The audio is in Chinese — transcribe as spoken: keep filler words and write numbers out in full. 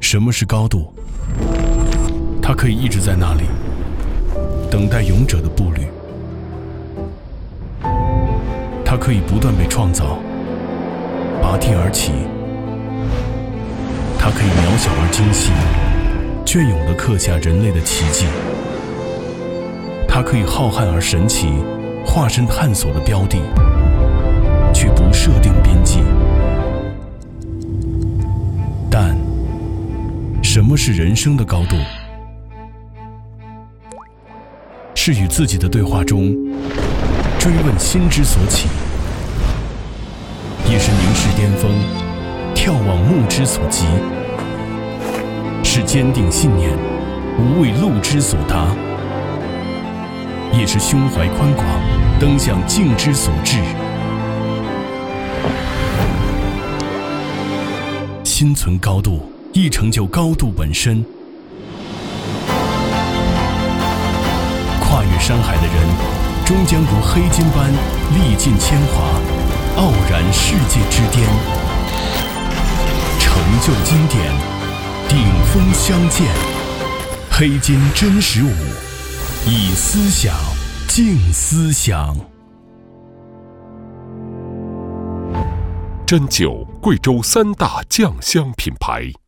什么是高度？它可以一直在那里，等待勇者的步履。它可以不断被创造，拔地而起。它可以渺小而精细，隽永地刻下人类的奇迹。它可以浩瀚而神奇，化身探索的标的，却不设定边际。但什么是人生的高度？是与自己的对话中追问心之所起，也是凝视巅峰，眺望目之所及，是坚定信念，无畏路之所达，也是胸怀宽广，登向境之所至。心存高度，亦成就高度本身。跨越山海的人，终将如黑金般历尽铅华，傲然世界之巅。成就经典，顶峰相见。黑金真实舞，以思想静思想。 针灸，贵州三大酱香品牌。